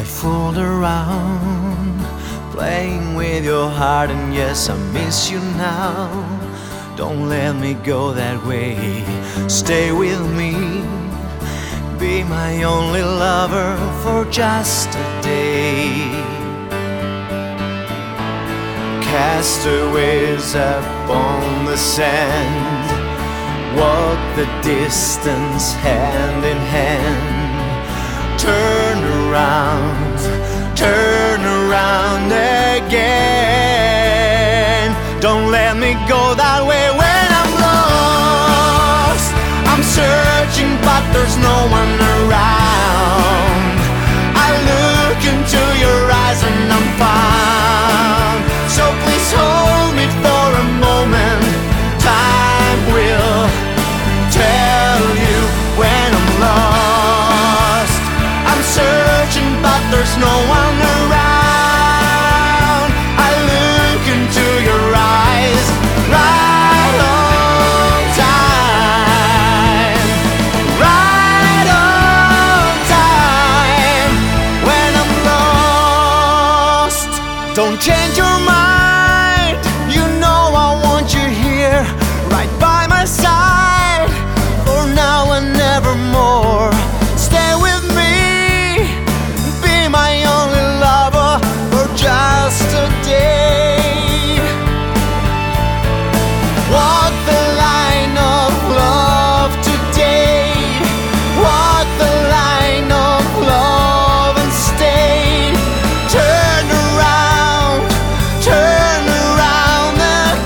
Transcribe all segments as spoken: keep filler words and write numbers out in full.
fooled around, playing with your heart, and yes, I miss you now. Don't let me go that way, stay with me. Be my only lover for just a day. Castaways upon the sand, walk the distance hand in hand. Turn around, turn around again. Don't let me go that way when I'm lost. I'm searching but there's no one around. I look into your eyes and I'm found. So please hold me for a moment. Time will tell you when I'm lost. I'm searching but there's no one around. I look into your eyes, right on time, right on time. When I'm lost, don't change your mind. You know I want you here, right by my side, for now and nevermore. Stay with me, be my only lover for just a day. Walk the line of love today. Walk the line of love and stay. Turn around, turn around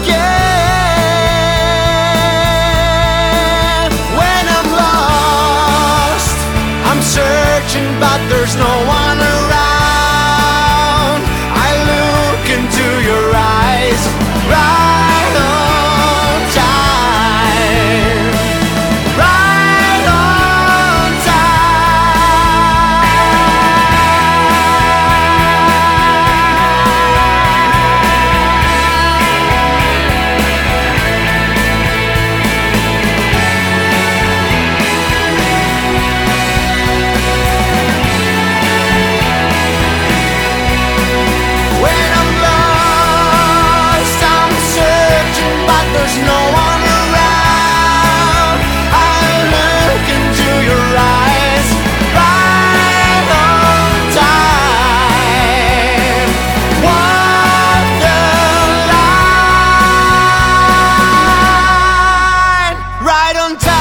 again. When I'm lost, I'm searching but there's no one around. I look into your eyes, right on time, right on When I'm lost, I'm searching but there's no one around. I look into your eyes, right on time. Walk the line, right on time.